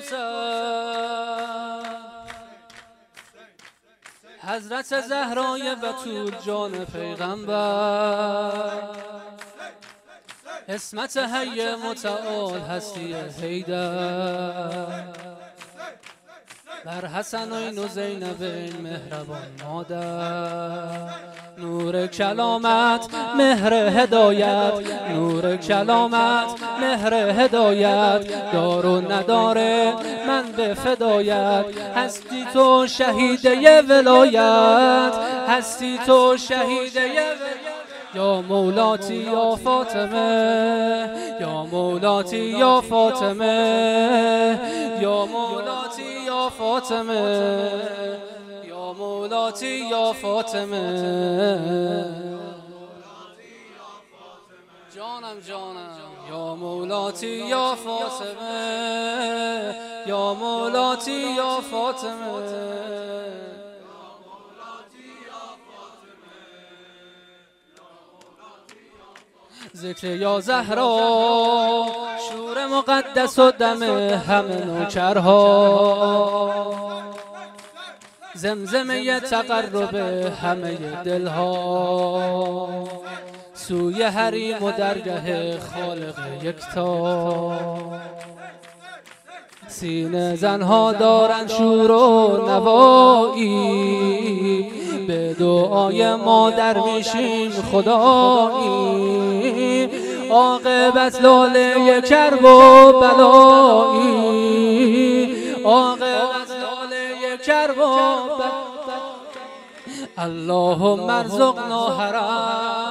کوثر، حضرت زهرای بتول جان پیغمبر، اسمت حی متعال هستی حیدر، بر حسنین و زینبین مهربان مادر، نور کلامت مهر هدایت، نور کلامت مهر هدایت، دار و نداره من به فدایت، هستی تو شهیده ولایت، هستی تو شهیده ولایت، یا مولاتی یا فاطمه، یا مولاتی یا فاطمه، یا مولاتی یا فاطمه، یا مولاتی یا فاطمه، جانم جانم، یا مولاتی یا فاطمه، یا مولاتی یا فاطمه، ذکر یا زهرا شور مقدس و دم همه نوکرها، زمزمه تقرب همه دلها، سوی حریم و درگه خالق یکتا، سینه زنها دارن شور و نوایی، به دعای مادر میشیم خدایی، عاقبت لاله کرب و بلایی، عاقبت لاله کرب و بلایی، اللهم ارزقنا حرم